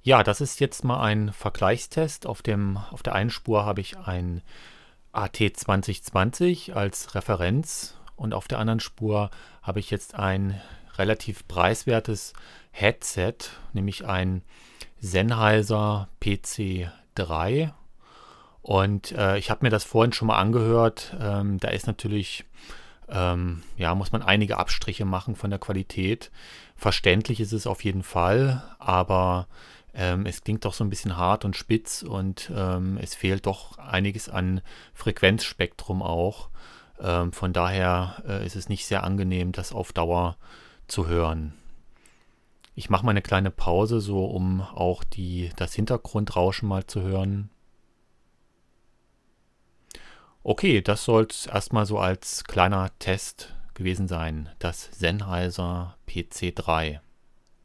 Ja, das ist jetzt mal ein Vergleichstest. Auf der einen Spur habe ich ein AT 2020 als Referenz und auf der anderen Spur habe ich jetzt ein relativ preiswertes Headset, nämlich ein Sennheiser PC3. Und ich habe mir das vorhin schon mal angehört. Da ist natürlich, ja, muss man einige Abstriche machen von der Qualität. Verständlich ist es auf jeden Fall, aber es klingt doch so ein bisschen hart und spitz und es fehlt doch einiges an Frequenzspektrum auch. Von daher ist es nicht sehr angenehm, das auf Dauer zu hören. Ich mache mal eine kleine Pause, so um auch das Hintergrundrauschen mal zu hören. Okay, das soll es erstmal so als kleiner Test gewesen sein. Das Sennheiser PC3.